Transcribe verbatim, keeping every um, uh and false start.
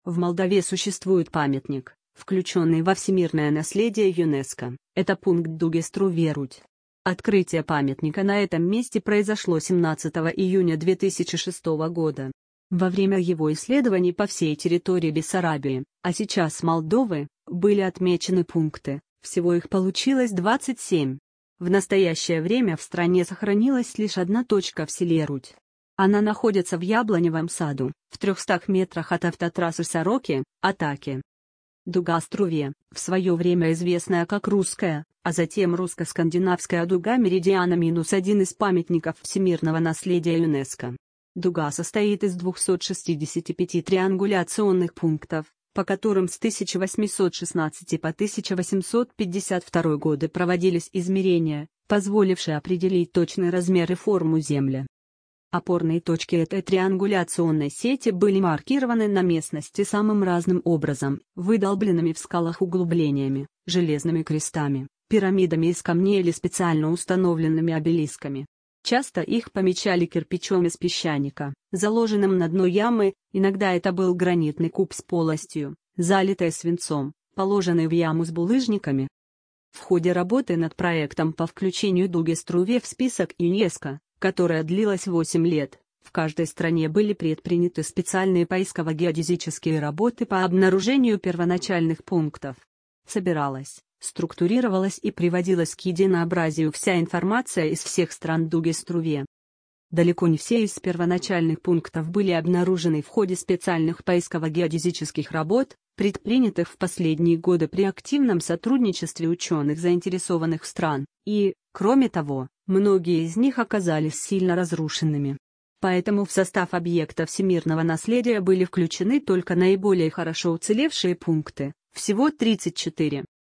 В Молдове существует памятник, включенный во всемирное наследие ЮНЕСКО, это пункт Дугеструве-Рудь. Открытие памятника на этом месте произошло семнадцатого июня две тысячи шестого года. Во время его исследований по всей территории Бессарабии, а сейчас Молдовы, были отмечены пункты, всего их получилось двадцать семь. В настоящее время в стране сохранилась лишь одна точка в селе Рудь. Она находится в Яблоневом саду, в трехстах метрах от автотрассы Сороки-Атаки. Дуга-Струве, в свое время известная как русская, а затем русско-скандинавская дуга Меридиана минус один из памятников всемирного наследия ЮНЕСКО. Дуга состоит из двухсот шестидесяти пяти триангуляционных пунктов, по которым с тысяча восемьсот шестнадцатого по тысяча восемьсот пятьдесят второй годы проводились измерения, позволившие определить точный размер и форму Земли. Опорные точки этой триангуляционной сети были маркированы на местности самым разным образом: выдолбленными в скалах углублениями, железными крестами, пирамидами из камней или специально установленными обелисками. Часто их помечали кирпичом из песчаника, заложенным на дно ямы, иногда это был гранитный куб с полостью, залитой свинцом, положенный в яму с булыжниками. В ходе работы над проектом по включению Дугеструве в список ЮНЕСКО, которая длилась восемь лет, в каждой стране были предприняты специальные поисково-геодезические работы по обнаружению первоначальных пунктов. Собиралась, структурировалась и приводилась к единообразию вся информация из всех стран Дугеструве. Далеко не все из первоначальных пунктов были обнаружены в ходе специальных поисково-геодезических работ, предпринятых в последние годы при активном сотрудничестве ученых заинтересованных стран, и, кроме того, многие из них оказались сильно разрушенными. Поэтому в состав объекта всемирного наследия были включены только наиболее хорошо уцелевшие пункты, всего тридцать четыре.